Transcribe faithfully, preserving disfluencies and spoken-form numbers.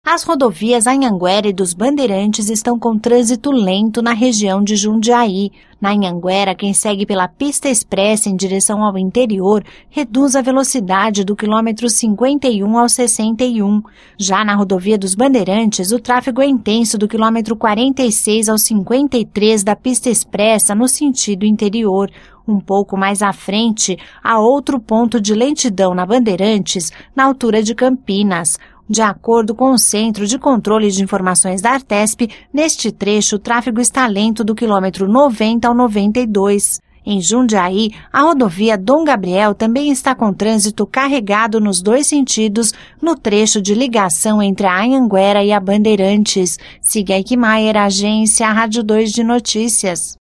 As rodovias Anhanguera e dos Bandeirantes estão com trânsito lento na região de Jundiaí. Na Anhanguera, quem segue pela pista expressa em direção ao interior reduz a velocidade do quilômetro cinquenta e um ao sessenta e um. Já na rodovia dos Bandeirantes, o tráfego é intenso do quilômetro quarenta e seis ao cinquenta e três da pista expressa no sentido interior. Um pouco mais à frente, há outro ponto de lentidão na Bandeirantes, na altura de Campinas. De acordo com o Centro de Controle de Informações da Artesp, neste trecho o tráfego está lento do quilômetro noventa ao noventa e dois. Em Jundiaí, a rodovia Dom Gabriel também está com trânsito carregado nos dois sentidos no trecho de ligação entre a Anhanguera e a Bandeirantes. Siga Eichmeier, agência Rádio dois de Notícias.